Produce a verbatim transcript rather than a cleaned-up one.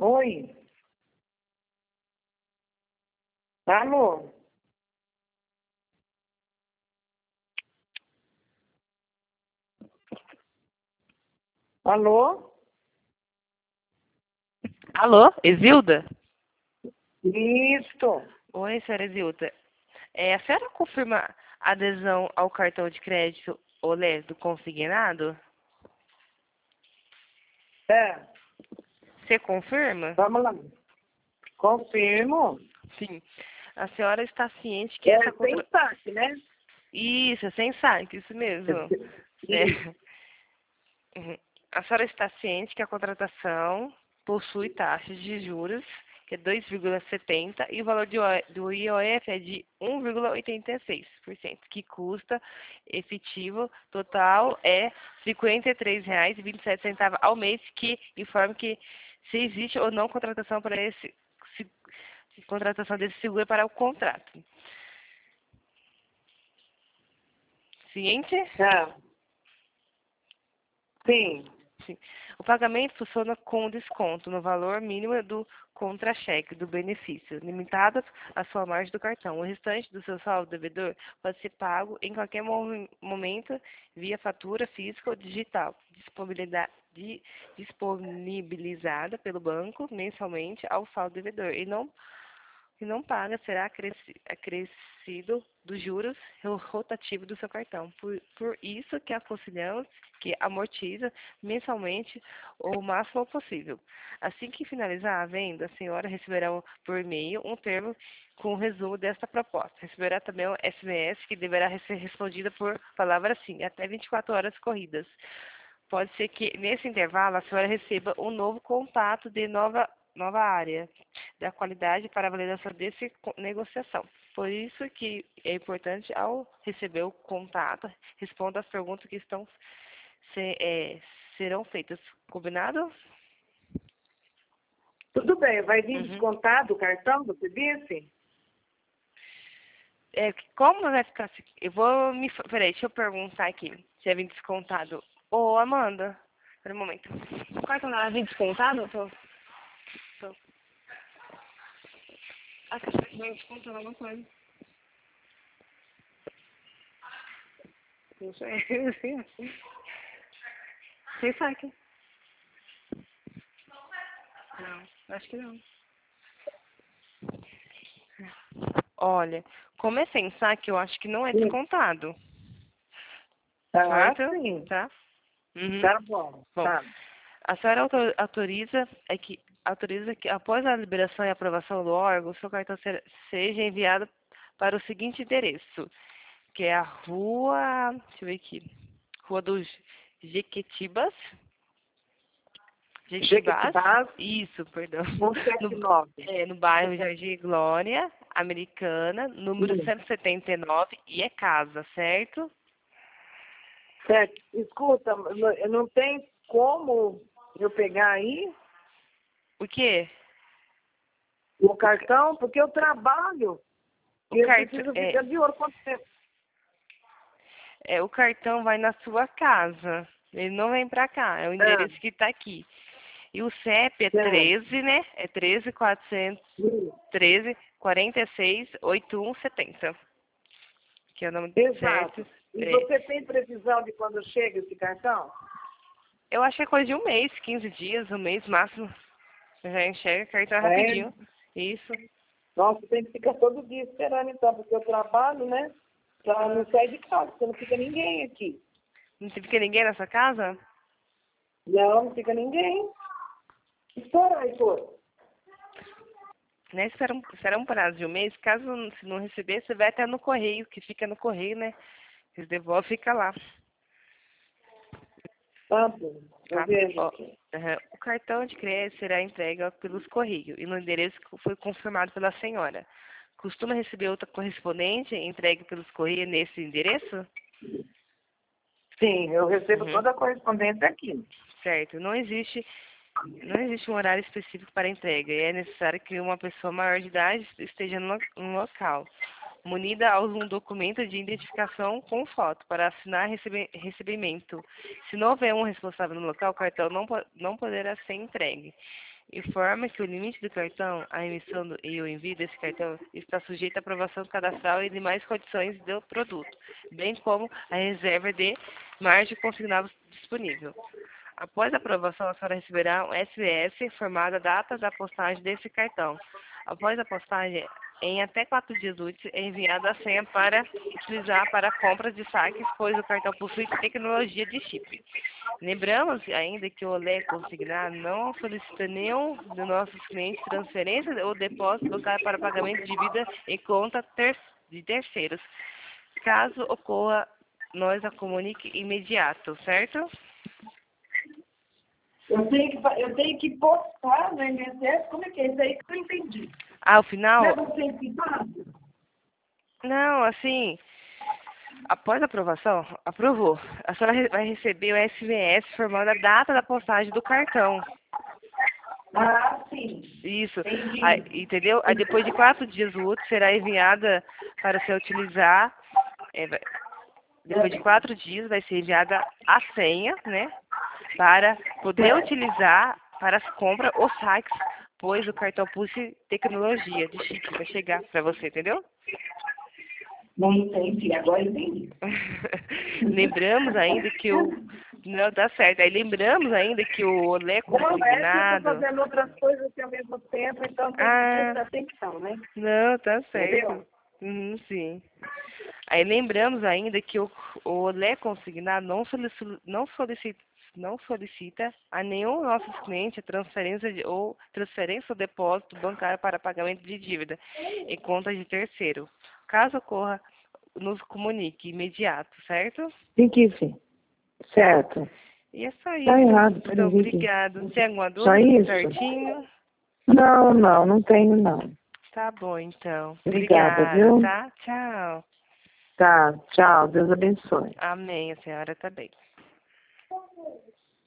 Oi. Alô? Alô? Alô, Exilda? Isto. Oi, senhora Exilda. É, a senhora confirma adesão ao cartão de crédito Olé do consignado? É, Você confirma? vamos lá. Confirmo. Sim. A senhora está ciente que É essa sem contra... saque, né? Isso, é sem saque, isso mesmo. É. Isso. Uhum. A senhora está ciente que a contratação possui taxas de juros, que é dois vírgula setenta por cento, e o valor de O- do I O F é de um vírgula oitenta e seis por cento, que custa efetivo total é cinquenta e três reais e vinte e sete centavos ao mês, que informa que se existe ou não contratação para esse se, se contratação desse seguro para o contrato. Ciente? É. Sim. Sim. O pagamento funciona com desconto no valor mínimo do contra-cheque do benefício, limitado à sua margem do cartão. O restante do seu saldo devedor pode ser pago em qualquer mo- momento via fatura física ou digital, disponibilida- di- disponibilizada pelo banco mensalmente ao saldo devedor e não se não paga, será acresci- acrescido dos juros rotativos do seu cartão. Por, por isso que aconselhamos que amortiza mensalmente o máximo possível. Assim que finalizar a venda, a senhora receberá por e-mail um termo com o resumo desta proposta. Receberá também um S M S que deverá ser respondido por palavra sim, até vinte e quatro horas corridas. Pode ser que, nesse intervalo, a senhora receba um novo contato de nova, nova área da qualidade para a validação dessa negociação. Por isso que é importante, ao receber o contato, responda as perguntas que estão se- é, serão feitas. Combinado? Tudo bem, vai vir Uhum. descontado o cartão, você disse? É, como vai ficar... assim? Eu vou me... Peraí, deixa eu perguntar aqui se vai vir descontado. Ô, Amanda, espera um momento. O cartão dela vai vir descontado? Tô, tô. Ah, tá, vai vir descontando alguma coisa. Não sei. Sem saque. Não, acho que não. Olha, como é sem saque, eu acho que não é Sim. descontado. Ah, Certo? sim. Tá? Uhum. Tá bom. Bom, Tá. a senhora auto- autoriza é que autoriza que após a liberação e aprovação do órgão, o seu cartão ser- seja enviado para o seguinte endereço, que é a rua, deixa eu ver aqui, Rua dos Jequitibas, Jequitibás, Jequitibás, isso, perdão, no, cento e setenta e nove. é, no bairro Jardim Glória, Americana, número Hum. cento e setenta e nove, e é casa, certo? Certo. Escuta, não não tem como eu pegar aí O quê? o cartão, porque eu trabalho O, e eu cartão, preciso é, ficar de ouro. Quanto tempo? é, o cartão vai na sua casa. Ele não vem pra cá, é o Ah, endereço que tá aqui. E o C E P é certo. treze, né? É treze, quatrocentos, Hum. treze, quarenta e seis, oitenta e um, setenta. Que é o nome certo. Exato. E É, você tem previsão de quando chega esse cartão? eu acho que é coisa de um mês, quinze dias, um mês máximo. Você já enxerga o cartão É. rapidinho. Isso. Nossa, tem que ficar todo dia esperando então, porque eu trabalho, né? Já não sai de casa, porque não fica ninguém aqui. Não fica ninguém na sua casa? Não, não fica ninguém. Espera aí, pô. Né? Espera um, espera um prazo de um mês. Caso não- se não receber, você vai até no correio, que fica no correio, né? Eles devolvem, fica lá. Tá bom, eu Tá? vejo Ó, aqui. aham. O cartão de crédito será entregue pelos correios e no endereço que foi confirmado pela senhora. Costuma receber outra correspondente entregue pelos correios nesse endereço? Sim, eu recebo Uhum. toda a correspondência aqui. Certo. Não existe, não existe um horário específico para entrega e é necessário que uma pessoa maior de idade esteja no, lo- no local, munida a um documento de identificação com foto para assinar recebe- recebimento. Se não houver um responsável no local, o cartão não, po- não poderá ser entregue. Informa que o limite do cartão, a emissão do, e o envio desse cartão está sujeito à aprovação cadastral e demais condições do produto, bem como a reserva de margem consignável disponível. Após a aprovação, a senhora receberá um S M S informando a data da postagem desse cartão. Após a postagem, em até quatro dias úteis, é enviada a senha para utilizar para compras de saques, pois o cartão possui tecnologia de chip. Lembramos ainda que o Olé Consignado não solicita nenhum dos nossos clientes transferência ou depósito bancário para pagamento de dívida em conta ter de terceiros. Caso ocorra, nós a comunique imediato, certo? Eu tenho que, fa- eu tenho que postar no I N S S? Como é que é isso aí que eu não entendi? Ah, ao final? Não é você que faz? Não, assim, após a aprovação, aprovou. A senhora re- vai receber o S M S informando a data da postagem do cartão. Ah, sim. Isso. Entendi. Aí, entendeu? Aí depois de quatro dias úteis será enviada para você utilizar. é, vai- depois de quatro dias vai ser enviada a senha, né? Para poder utilizar para as compras ou saques, pois o cartão possui tecnologia de chip para chegar para você, entendeu? Não entendi, agora entendi. Lembramos ainda que o. Não, tá certo. Aí lembramos ainda que o Olé Não, é que eu estou consignado. fazendo outras coisas aqui ao mesmo tempo, então tem que Ah, prestar atenção, né? não, tá certo. Entendeu? Uhum, sim. Aí lembramos ainda que o, o Olé consignado não solicita, não solicita, não solicita a nenhum dos nossos clientes a transferência de, ou transferência ou depósito bancário para pagamento de dívida em conta de terceiro. Caso ocorra, nos comunique imediato, certo? Tem que sim. Certo. E é só isso. Tá errado, Então, peraí. obrigado. Tem alguma Só dúvida? isso? Certinho? Não, não, não tenho não. Tá bom, então. Obrigada, Obrigada, viu? tá? Tchau. Tá, tchau, Deus abençoe. Amém, a senhora também.